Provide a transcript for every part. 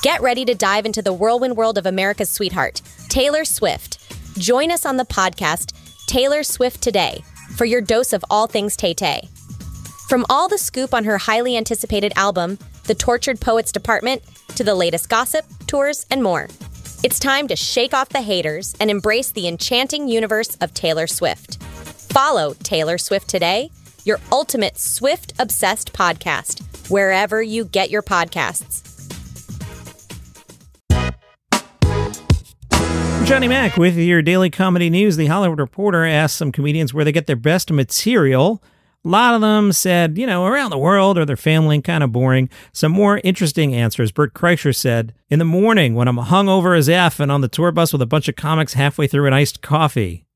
Get ready to dive into the whirlwind world of America's sweetheart, Taylor Swift. Join us on the podcast, Taylor Swift Today, for your dose of all things Tay-Tay. From all the scoop on her highly anticipated album, The Tortured Poets Department, to the latest gossip, tours, and more. It's time to shake off the haters and embrace the enchanting universe of Taylor Swift. Follow Taylor Swift Today, your ultimate Swift-obsessed podcast, wherever you get your podcasts. Johnny Mac with your daily comedy news. The Hollywood Reporter asked some comedians where they get their best material. A lot of them said, around the world or their family, kind of boring. Some more interesting answers. Bert Kreischer said, in the morning when I'm hungover as F and on the tour bus with a bunch of comics halfway through an iced coffee.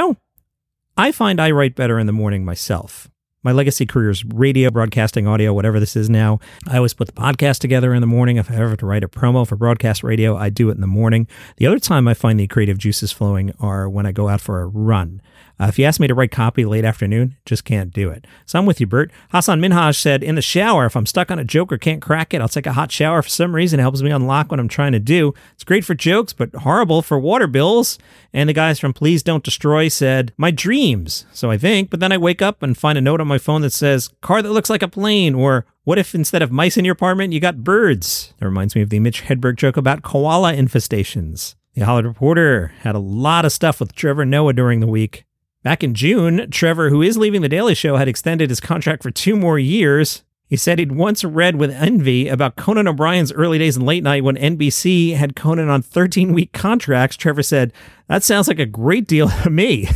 I find I write better in the morning myself. My legacy career is radio, broadcasting, audio, whatever this is now. I always put the podcast together in the morning. If I ever have to write a promo for broadcast radio, I do it in the morning. The other time I find the creative juices flowing are when I go out for a run. If you ask me to write copy late afternoon, just can't do it. So I'm with you, Bert. Hassan Minhaj said, in the shower, if I'm stuck on a joke or can't crack it, I'll take a hot shower. For some reason, it helps me unlock what I'm trying to do. It's great for jokes, but horrible for water bills. And the guys from Please Don't Destroy said, my dreams. So I think, but then I wake up and find a note on my phone that says, car that looks like a plane, or what if instead of mice in your apartment, you got birds? That reminds me of the Mitch Hedberg joke about koala infestations. The Hollywood Reporter had a lot of stuff with Trevor Noah during the week. Back in June, Trevor, who is leaving The Daily Show, had extended his contract for 2 more years. He said he'd once read with envy about Conan O'Brien's early days in late night when NBC had Conan on 13-week contracts. Trevor said, that sounds like a great deal to me.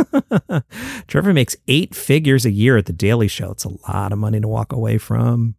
Trevor makes 8 figures a year at The Daily Show. It's a lot of money to walk away from.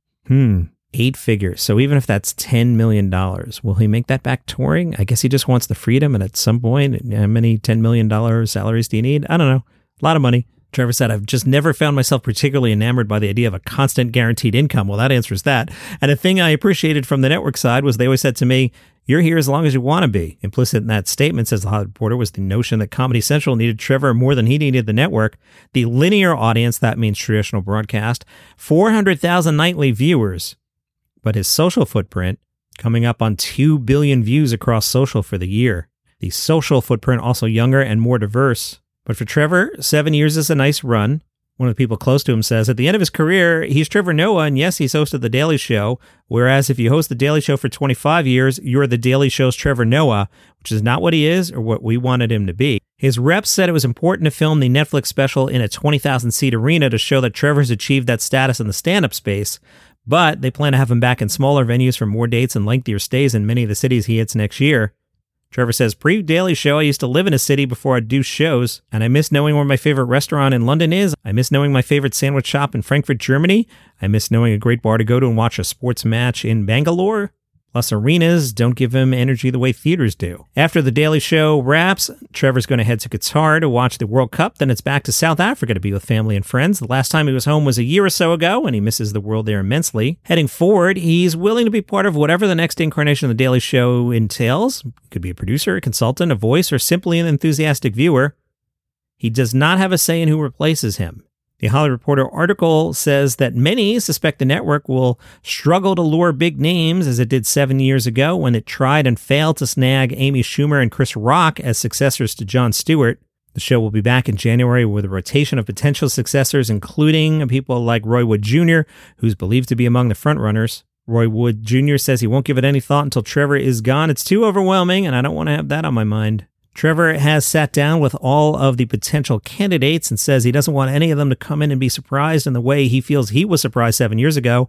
8 figures. So even if that's $10 million, will he make that back touring? I guess he just wants the freedom. And at some point, how many $10 million salaries do you need? I don't know. A lot of money. Trevor said, I've just never found myself particularly enamored by the idea of a constant guaranteed income. Well, that answers that. And a thing I appreciated from the network side was they always said to me, you're here as long as you want to be. Implicit in that statement, says the Hollywood Reporter, was the notion that Comedy Central needed Trevor more than he needed the network. The linear audience, that means traditional broadcast, 400,000 nightly viewers. But his social footprint, coming up on 2 billion views across social for the year. The social footprint also younger and more diverse. But for Trevor, 7 years is a nice run. One of the people close to him says, at the end of his career, he's Trevor Noah, and yes, he's hosted The Daily Show, whereas if you host The Daily Show for 25 years, you're The Daily Show's Trevor Noah, which is not what he is or what we wanted him to be. His reps said it was important to film the Netflix special in a 20,000-seat arena to show that Trevor's achieved that status in the stand-up space, but they plan to have him back in smaller venues for more dates and lengthier stays in many of the cities he hits next year. Trevor says, pre-Daily Show, I used to live in a city before I'd do shows, and I miss knowing where my favorite restaurant in London is. I miss knowing my favorite sandwich shop in Frankfurt, Germany. I miss knowing a great bar to go to and watch a sports match in Bangalore. Plus, arenas don't give him energy the way theaters do. After The Daily Show wraps, Trevor's going to head to Qatar to watch the World Cup. Then it's back to South Africa to be with family and friends. The last time he was home was a year or so ago, and he misses the world there immensely. Heading forward, he's willing to be part of whatever the next incarnation of The Daily Show entails. Could be a producer, a consultant, a voice, or simply an enthusiastic viewer. He does not have a say in who replaces him. The Hollywood Reporter article says that many suspect the network will struggle to lure big names as it did 7 years ago when it tried and failed to snag Amy Schumer and Chris Rock as successors to Jon Stewart. The show will be back in January with a rotation of potential successors, including people like Roy Wood Jr., who's believed to be among the frontrunners. Roy Wood Jr. says he won't give it any thought until Trevor is gone. It's too overwhelming, and I don't want to have that on my mind. Trevor has sat down with all of the potential candidates and says he doesn't want any of them to come in and be surprised in the way he feels he was surprised 7 years ago.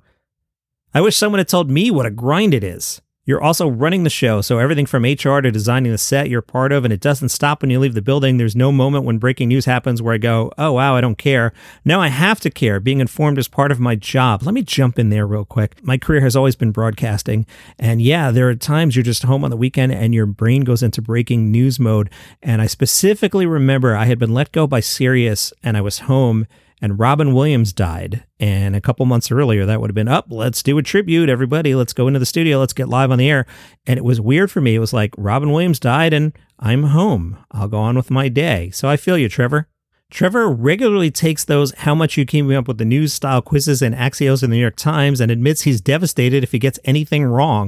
I wish someone had told me what a grind it is. You're also running the show, so everything from HR to designing the set you're part of, and it doesn't stop when you leave the building. There's no moment when breaking news happens where I go, oh, wow, I don't care. No, I have to care. Being informed is part of my job. Let me jump in there real quick. My career has always been broadcasting, and yeah, there are times you're just home on the weekend and your brain goes into breaking news mode, and I specifically remember I had been let go by Sirius, and I was home, and Robin Williams died. And a couple months earlier, that would have been, let's do a tribute, everybody. Let's go into the studio. Let's get live on the air. And it was weird for me. It was like, Robin Williams died and I'm home. I'll go on with my day. So I feel you, Trevor. Trevor regularly takes those how much you came up with the news style quizzes and Axios in the New York Times and admits he's devastated if he gets anything wrong.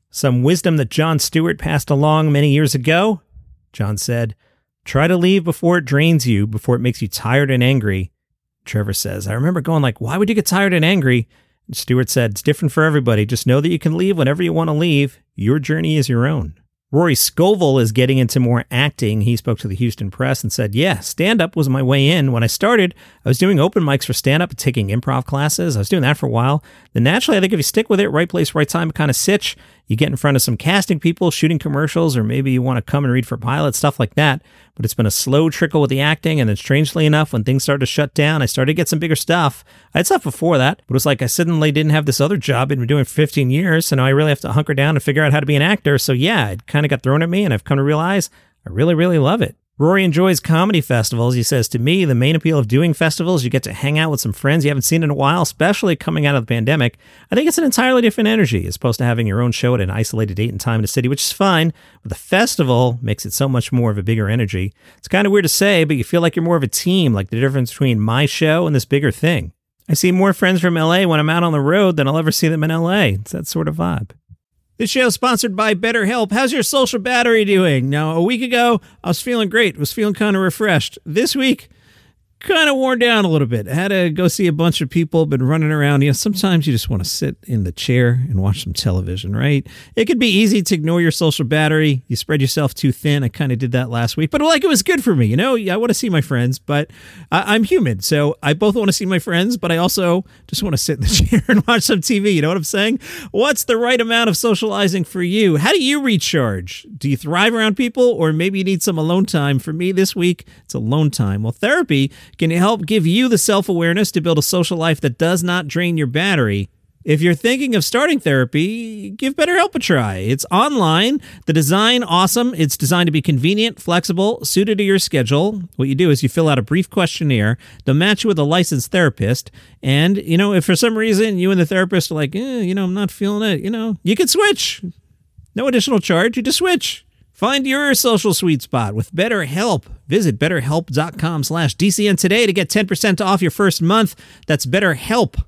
Some wisdom that Jon Stewart passed along many years ago? Jon said, try to leave before it drains you, before it makes you tired and angry. Trevor says, I remember going like, why would you get tired and angry? And Stewart said, it's different for everybody. Just know that you can leave whenever you want to leave. Your journey is your own. Rory Scovel is getting into more acting. He spoke to the Houston Press and said, yeah, stand-up was my way in. When I started, I was doing open mics for stand-up and taking improv classes. I was doing that for a while. Then naturally, I think if you stick with it, right place, right time, kind of sitch, you get in front of some casting people, shooting commercials, or maybe you want to come and read for pilots, stuff like that. But it's been a slow trickle with the acting, and then strangely enough, when things started to shut down, I started to get some bigger stuff. I had stuff before that, but it was like I suddenly didn't have this other job I'd been doing for 15 years, so now I really have to hunker down and figure out how to be an actor. So yeah, it kind of got thrown at me, and I've come to realize I really, really love it. Rory enjoys comedy festivals. He says, to me, the main appeal of doing festivals, you get to hang out with some friends you haven't seen in a while, especially coming out of the pandemic. I think it's an entirely different energy as opposed to having your own show at an isolated date and time in a city, which is fine. But the festival makes it so much more of a bigger energy. It's kind of weird to say, but you feel like you're more of a team, like the difference between my show and this bigger thing. I see more friends from LA when I'm out on the road than I'll ever see them in LA. It's that sort of vibe. This show is sponsored by BetterHelp. How's your social battery doing? Now, a week ago, I was feeling great. I was feeling kind of refreshed. This week, kind of worn down a little bit. I had to go see a bunch of people, been running around. You know, sometimes you just want to sit in the chair and watch some television, right? It could be easy to ignore your social battery. You spread yourself too thin. I kind of did that last week, but like it was good for me. You know, I want to see my friends, but I'm human. So I both want to see my friends, but I also just want to sit in the chair and watch some TV. You know what I'm saying? What's the right amount of socializing for you? How do you recharge? Do you thrive around people, or maybe you need some alone time? For me this week, it's alone time. Well, therapy can help give you the self-awareness to build a social life that does not drain your battery. If you're thinking of starting therapy, give BetterHelp a try. It's online. The design, awesome. It's designed to be convenient, flexible, suited to your schedule. What you do is you fill out a brief questionnaire. They'll match you with a licensed therapist. And, you know, if for some reason you and the therapist are like, I'm not feeling it, you can switch. No additional charge. You just switch. Find your social sweet spot with BetterHelp. Visit BetterHelp.com/DCN today to get 10% off your first month. That's BetterHelp,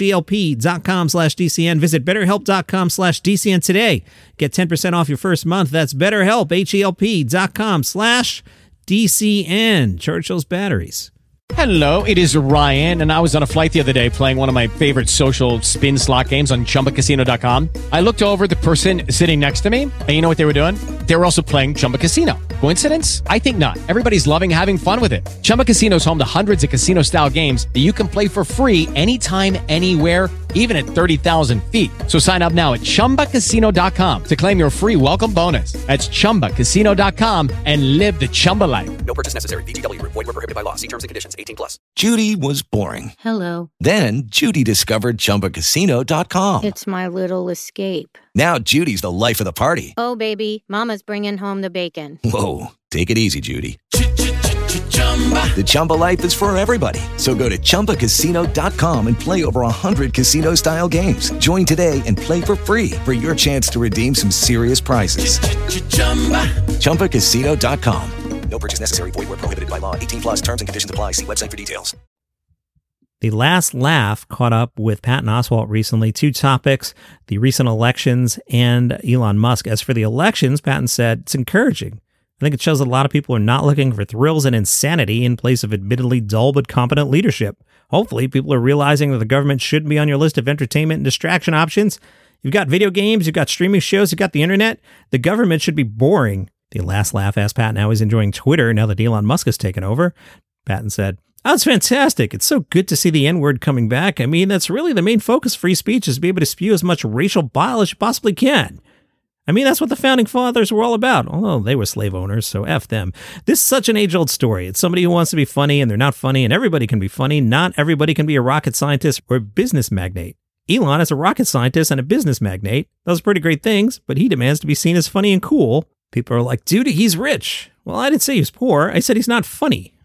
HELP.com/DCN. Visit BetterHelp.com/DCN today. Get 10% off your first month. That's BetterHelp, HELP.com/DCN. Charge those batteries. Hello, it is Ryan, and I was on a flight the other day playing one of my favorite social spin slot games on ChumbaCasino.com. I looked over at the person sitting next to me, and you know what they were doing? They were also playing Chumba Casino. Coincidence? I think not. Everybody's loving having fun with it. Chumba Casino is home to hundreds of casino-style games that you can play for free anytime, anywhere, even at 30,000 feet. So sign up now at ChumbaCasino.com to claim your free welcome bonus. That's ChumbaCasino.com and live the Chumba life. No purchase necessary. VGW. Void where prohibited by law. See terms and conditions. 18+. Judy was boring. Hello. Then Judy discovered ChumbaCasino.com. It's my little escape. Now Judy's the life of the party. Oh, baby, mama's bringing home the bacon. Whoa, take it easy, Judy. The Chumba life is for everybody. So go to ChumbaCasino.com and play over 100 casino-style games. Join today and play for free for your chance to redeem some serious prizes. ChumbaCasino.com. No purchase necessary. Void where prohibited by law. 18+. Terms and conditions apply. See website for details. The Last Laugh caught up with Patton Oswalt recently. Two topics, the recent elections and Elon Musk. As for the elections, Patton said, it's encouraging. I think it shows that a lot of people are not looking for thrills and insanity in place of admittedly dull but competent leadership. Hopefully, people are realizing that the government shouldn't be on your list of entertainment and distraction options. You've got video games, you've got streaming shows, you've got the internet. The government should be boring. The Last Laugh asked Patton how he's enjoying Twitter now that Elon Musk has taken over. Patton said, oh, it's fantastic. It's so good to see the N-word coming back. I mean, that's really the main focus of free speech, is to be able to spew as much racial bile as you possibly can. I mean, that's what the founding fathers were all about, although they were slave owners, so F them. This is such an age-old story. It's somebody who wants to be funny, and they're not funny, and everybody can be funny. Not everybody can be a rocket scientist or a business magnate. Elon is a rocket scientist and a business magnate. Those are pretty great things, but he demands to be seen as funny and cool. People are like, dude, he's rich. Well, I didn't say he was poor. I said he's not funny.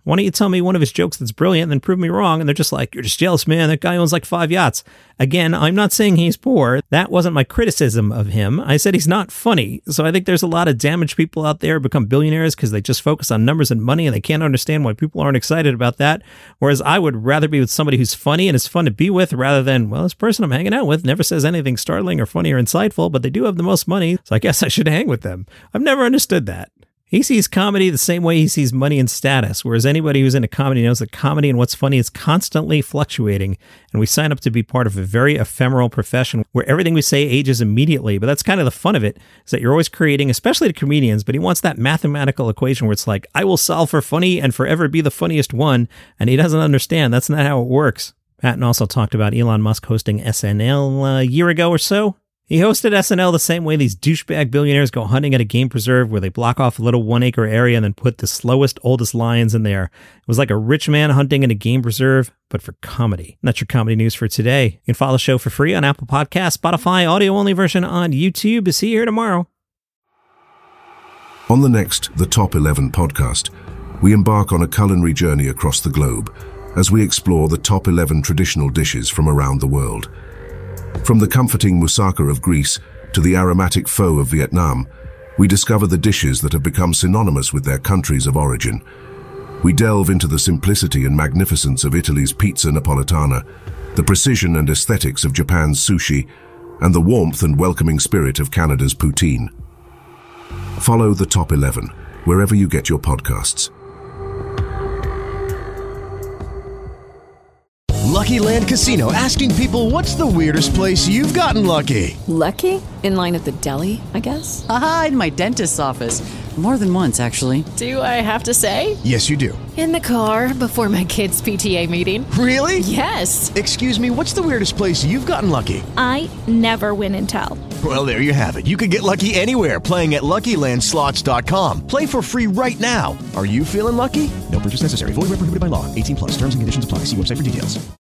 Why don't you tell me one of his jokes that's brilliant and then prove me wrong? And they're just like, you're just jealous, man. That guy owns like 5 yachts. Again, I'm not saying he's poor. That wasn't my criticism of him. I said he's not funny. So I think there's a lot of damaged people out there who become billionaires because they just focus on numbers and money and they can't understand why people aren't excited about that. Whereas I would rather be with somebody who's funny and is fun to be with rather than, well, this person I'm hanging out with never says anything startling or funny or insightful, but they do have the most money. So I guess I should hang with them. I've never understood that. He sees comedy the same way he sees money and status, whereas anybody who's into comedy knows that comedy and what's funny is constantly fluctuating, and we sign up to be part of a very ephemeral profession where everything we say ages immediately, but that's kind of the fun of it, is that you're always creating, especially to comedians, but he wants that mathematical equation where it's like, I will solve for funny and forever be the funniest one, and he doesn't understand. That's not how it works. Patton also talked about Elon Musk hosting SNL a year ago or so. He hosted SNL the same way these douchebag billionaires go hunting at a game preserve where they block off a little 1 acre area and then put the slowest, oldest lions in there. It was like a rich man hunting in a game preserve, but for comedy. And that's your comedy news for today. You can follow the show for free on Apple Podcasts, Spotify, audio-only version on YouTube. See you here tomorrow. On the next The Top 11 podcast, we embark on a culinary journey across the globe as we explore the top 11 traditional dishes from around the world. From the comforting moussaka of Greece to the aromatic pho of Vietnam, we discover the dishes that have become synonymous with their countries of origin. We delve into the simplicity and magnificence of Italy's pizza napolitana, the precision and aesthetics of Japan's sushi, and the warmth and welcoming spirit of Canada's poutine. Follow the Top 11 wherever you get your podcasts. Lucky Land Casino, asking people, what's the weirdest place you've gotten lucky? Lucky? In line at the deli, I guess? Aha, in my dentist's office. More than once, actually. Do I have to say? Yes, you do. In the car before my kids' PTA meeting. Really? Yes. Excuse me, what's the weirdest place you've gotten lucky? I never win and tell. Well, there you have it. You can get lucky anywhere, playing at LuckyLandSlots.com. Play for free right now. Are you feeling lucky? No purchase necessary. Void where prohibited by law. 18+. Terms and conditions apply. See website for details.